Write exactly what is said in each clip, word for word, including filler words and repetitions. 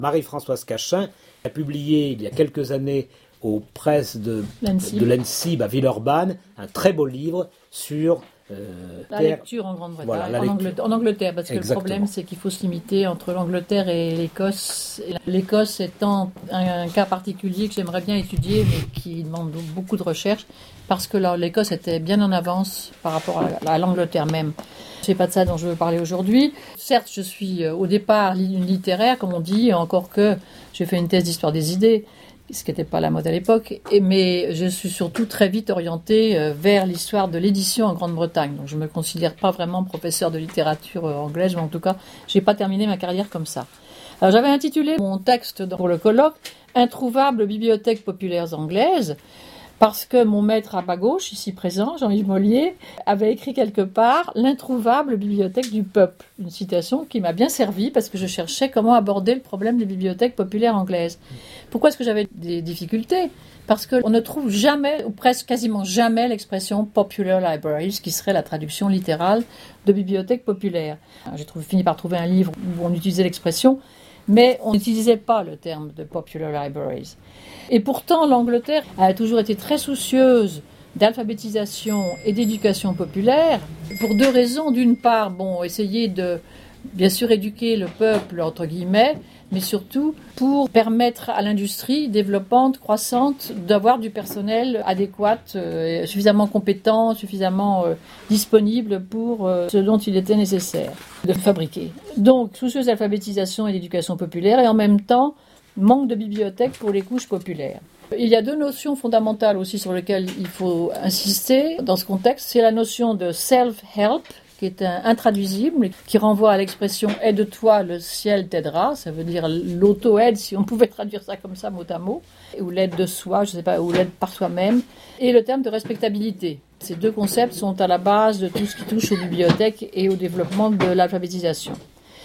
Marie-Françoise Cachin a publié il y a quelques années aux presses de l'Ensib, de l'Ensib à Villeurbanne un très beau livre sur euh, la terre... lecture en Grande-Bretagne, voilà, en, Angleterre, en Angleterre, parce que Exactement. Le problème c'est qu'il faut se limiter entre l'Angleterre et l'Écosse. L'Écosse étant un, un cas particulier que j'aimerais bien étudier, mais qui demande beaucoup de recherche, parce que là, l'Écosse était bien en avance par rapport à, à l'Angleterre même. C'est pas de ça dont je veux parler aujourd'hui. Certes, je suis au départ une littéraire, comme on dit, encore que j'ai fait une thèse d'histoire des idées, ce qui n'était pas la mode à l'époque, et, mais je suis surtout très vite orientée euh, vers l'histoire de l'édition en Grande-Bretagne. Donc je ne me considère pas vraiment professeur de littérature euh, anglaise, mais en tout cas, je n'ai pas terminé ma carrière comme ça. Alors j'avais intitulé mon texte pour le colloque « Introuvables bibliothèques populaires anglaises », parce que mon maître à ma gauche, ici présent, Jean-Yves Mollier, avait écrit quelque part « L'introuvable bibliothèque du peuple », une citation qui m'a bien servi parce que je cherchais comment aborder le problème des bibliothèques populaires anglaises. Pourquoi est-ce que j'avais des difficultés ? Parce qu'on ne trouve jamais, ou presque quasiment jamais, l'expression « popular libraries », qui serait la traduction littérale de bibliothèque populaire. J'ai trouvé, fini par trouver un livre où on utilisait l'expression, mais on n'utilisait pas le terme de « popular libraries ». Et pourtant, l'Angleterre a toujours été très soucieuse d'alphabétisation et d'éducation populaire, pour deux raisons. D'une part, bon, essayer de, bien sûr, éduquer le peuple, entre guillemets, mais surtout pour permettre à l'industrie développante, croissante, d'avoir du personnel adéquat, euh, suffisamment compétent, suffisamment euh, disponible pour euh, ce dont il était nécessaire de fabriquer. Donc, soucieuse d'alphabétisation et d'éducation populaire, et en même temps, manque de bibliothèques pour les couches populaires. Il y a deux notions fondamentales aussi sur lesquelles il faut insister dans ce contexte. C'est la notion de self-help, qui est intraduisible, qui renvoie à l'expression « aide-toi, le ciel t'aidera », ça veut dire l'auto-aide, si on pouvait traduire ça comme ça mot à mot, ou l'aide de soi, je ne sais pas, ou l'aide par soi-même, et le terme de respectabilité. Ces deux concepts sont à la base de tout ce qui touche aux bibliothèques et au développement de l'alphabétisation.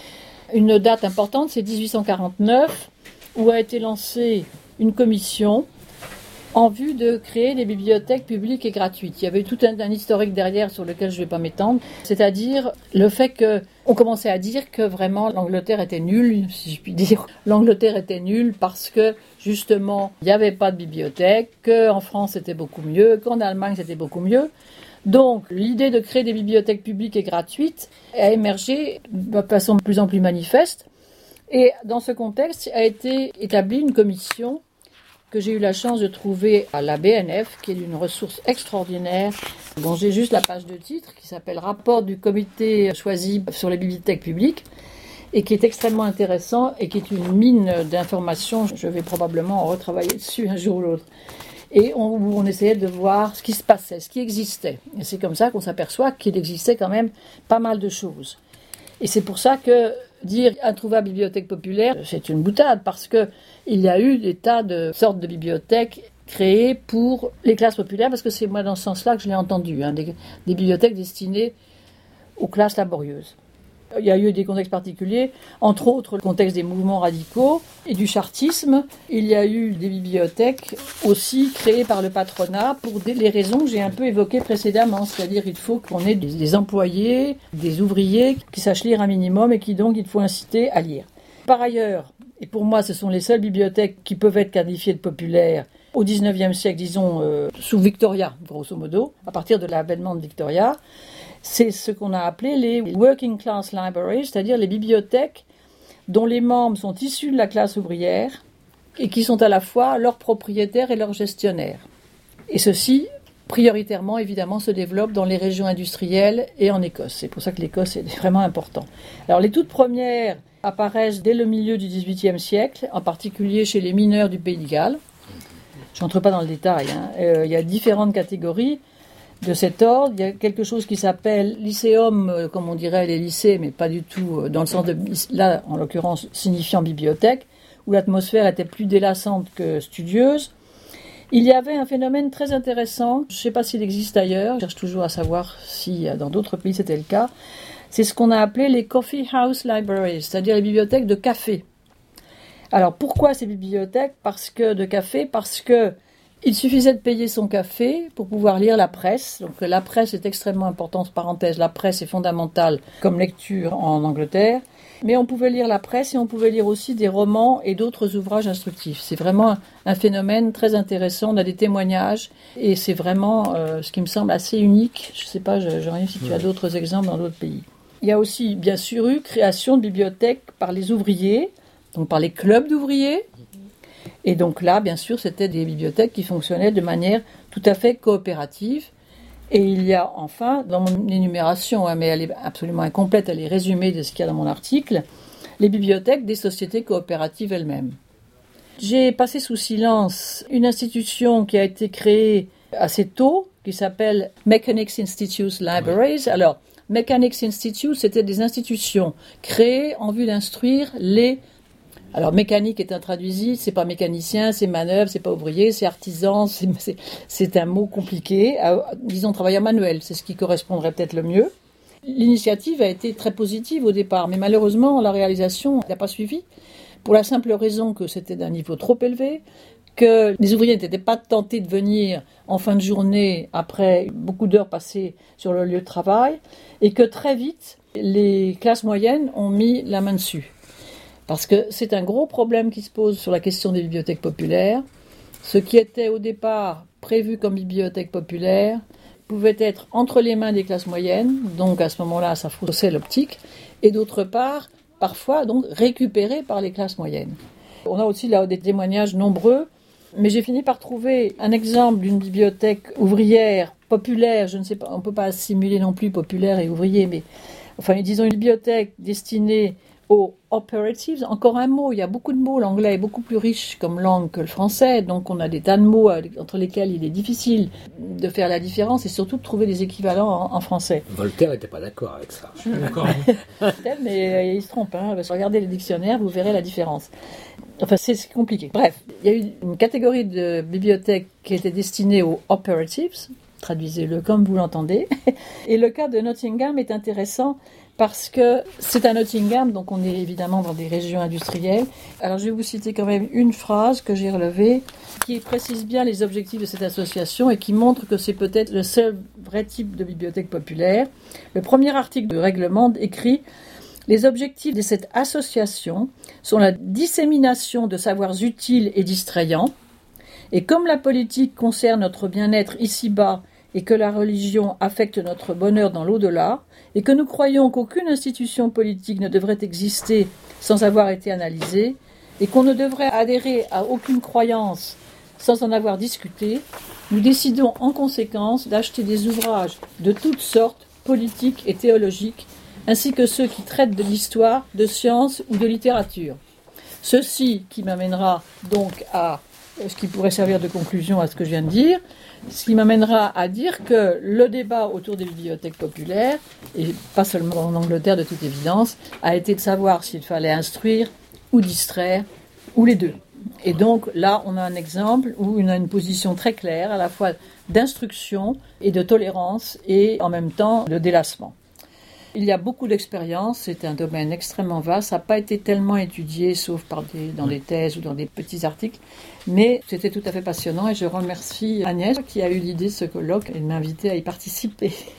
Une date importante, c'est dix-huit cent quarante-neuf, où a été lancée une commission en vue de créer des bibliothèques publiques et gratuites. Il y avait tout un, un historique derrière sur lequel je ne vais pas m'étendre, c'est-à-dire le fait qu'on commençait à dire que vraiment l'Angleterre était nulle, si je puis dire. L'Angleterre était nulle parce que justement il n'y avait pas de bibliothèque, qu'en France c'était beaucoup mieux, qu'en Allemagne c'était beaucoup mieux. Donc l'idée de créer des bibliothèques publiques et gratuites a émergé de façon de plus en plus manifeste. Et dans ce contexte a été établie une commission que j'ai eu la chance de trouver à la B N F, qui est une ressource extraordinaire, dont j'ai juste la page de titre, qui s'appelle « Rapport du comité choisi sur les bibliothèques publiques », et qui est extrêmement intéressant et qui est une mine d'informations. Je vais probablement en retravailler dessus un jour ou l'autre. Et on, on essayait de voir ce qui se passait, ce qui existait. Et c'est comme ça qu'on s'aperçoit qu'il existait quand même pas mal de choses. Et c'est pour ça que dire introuvable bibliothèque populaire, c'est une boutade, parce que il y a eu des tas de sortes de bibliothèques créées pour les classes populaires, parce que c'est moi dans ce sens-là que je l'ai entendu, hein, des, des bibliothèques destinées aux classes laborieuses. Il y a eu des contextes particuliers, entre autres le contexte des mouvements radicaux et du chartisme. Il y a eu des bibliothèques aussi créées par le patronat pour des, les raisons que j'ai un peu évoquées précédemment. C'est-à-dire qu'il faut qu'on ait des, des employés, des ouvriers qui sachent lire un minimum et qui donc il faut inciter à lire. Par ailleurs, et pour moi ce sont les seules bibliothèques qui peuvent être qualifiées de populaires au dix-neuvième siècle, disons euh, sous Victoria, grosso modo, à partir de l'avènement de Victoria, c'est ce qu'on a appelé les working class libraries, c'est-à-dire les bibliothèques dont les membres sont issus de la classe ouvrière et qui sont à la fois leurs propriétaires et leurs gestionnaires. Et ceci, prioritairement, évidemment, se développe dans les régions industrielles et en Écosse. C'est pour ça que l'Écosse est vraiment important. Alors, les toutes premières apparaissent dès le milieu du dix-huitième siècle, en particulier chez les mineurs du Pays de Galles. Je n'entre pas dans le détail, hein. Euh, il y a différentes catégories de cet ordre. Il y a quelque chose qui s'appelle lycéum, comme on dirait les lycées, mais pas du tout dans le sens de, là, en l'occurrence, signifiant bibliothèque, où l'atmosphère était plus délassante que studieuse. Il y avait un phénomène très intéressant, je ne sais pas s'il existe ailleurs, je cherche toujours à savoir si dans d'autres pays c'était le cas, c'est ce qu'on a appelé les coffee house libraries, c'est-à-dire les bibliothèques de café. Alors pourquoi ces bibliothèques Parce que de café, parce que Il suffisait de payer son café pour pouvoir lire la presse. Donc la presse est extrêmement importante, parenthèse, la presse est fondamentale comme lecture en Angleterre. Mais on pouvait lire la presse et on pouvait lire aussi des romans et d'autres ouvrages instructifs. C'est vraiment un, un phénomène très intéressant. On a des témoignages et c'est vraiment euh, ce qui me semble assez unique. Je ne sais pas, je, je reviens si tu as d'autres exemples dans d'autres pays. Il y a aussi, bien sûr, eu création de bibliothèques par les ouvriers, donc par les clubs d'ouvriers. Et donc là, bien sûr, c'était des bibliothèques qui fonctionnaient de manière tout à fait coopérative. Et il y a enfin, dans mon énumération, hein, mais elle est absolument incomplète, elle est résumée de ce qu'il y a dans mon article, les bibliothèques des sociétés coopératives elles-mêmes. J'ai passé sous silence une institution qui a été créée assez tôt, qui s'appelle Mechanics Institute Libraries. Alors, Mechanics Institute, c'était des institutions créées en vue d'instruire les... Alors, mécanique est intraduisible, c'est pas mécanicien, c'est manœuvre, c'est pas ouvrier, c'est artisan, c'est, c'est, c'est un mot compliqué. Euh, disons travailleur manuel, c'est ce qui correspondrait peut-être le mieux. L'initiative a été très positive au départ, mais malheureusement, la réalisation n'a pas suivi, pour la simple raison que c'était d'un niveau trop élevé, que les ouvriers n'étaient pas tentés de venir en fin de journée, après beaucoup d'heures passées sur le lieu de travail, et que très vite, les classes moyennes ont mis la main dessus. Parce que c'est un gros problème qui se pose sur la question des bibliothèques populaires. Ce qui était au départ prévu comme bibliothèque populaire pouvait être entre les mains des classes moyennes, donc à ce moment-là, ça faussait l'optique, et d'autre part, parfois donc récupéré par les classes moyennes. On a aussi là des témoignages nombreux, mais j'ai fini par trouver un exemple d'une bibliothèque ouvrière populaire, je ne sais pas, on ne peut pas assimiler non plus populaire et ouvrier, mais enfin disons une bibliothèque destinée aux operatives, encore un mot, il y a beaucoup de mots, l'anglais est beaucoup plus riche comme langue que le français, donc on a des tas de mots entre lesquels il est difficile de faire la différence et surtout de trouver des équivalents en, en français. Voltaire n'était pas d'accord avec ça. Je suis d'accord. Peut-être, mais il se trompe, hein, parce que regardez les dictionnaires, vous verrez la différence. Enfin, c'est, c'est compliqué. Bref, il y a eu une catégorie de bibliothèques qui était destinée aux operatives, traduisez-le comme vous l'entendez, et le cas de Nottingham est intéressant parce que c'est à Nottingham, donc on est évidemment dans des régions industrielles. Alors je vais vous citer quand même une phrase que j'ai relevée, qui précise bien les objectifs de cette association et qui montre que c'est peut-être le seul vrai type de bibliothèque populaire. Le premier article de règlement écrit « Les objectifs de cette association sont la dissémination de savoirs utiles et distrayants, et comme la politique concerne notre bien-être ici-bas et que la religion affecte notre bonheur dans l'au-delà, et que nous croyons qu'aucune institution politique ne devrait exister sans avoir été analysée, et qu'on ne devrait adhérer à aucune croyance sans en avoir discuté, nous décidons en conséquence d'acheter des ouvrages de toutes sortes, politiques et théologiques, ainsi que ceux qui traitent de l'histoire, de sciences ou de littérature. Ceci qui m'amènera donc à ce qui pourrait servir de conclusion à ce que je viens de dire, ce qui m'amènera à dire que le débat autour des bibliothèques populaires, et pas seulement en Angleterre de toute évidence, a été de savoir s'il fallait instruire ou distraire, ou les deux. Et donc là, on a un exemple où on a une position très claire, à la fois d'instruction et de tolérance, et en même temps de délassement. Il y a beaucoup d'expériences, c'est un domaine extrêmement vaste, ça n'a pas été tellement étudié, sauf par des, dans des thèses ou dans des petits articles, mais c'était tout à fait passionnant et je remercie Agnès qui a eu l'idée de ce colloque et de m'inviter à y participer.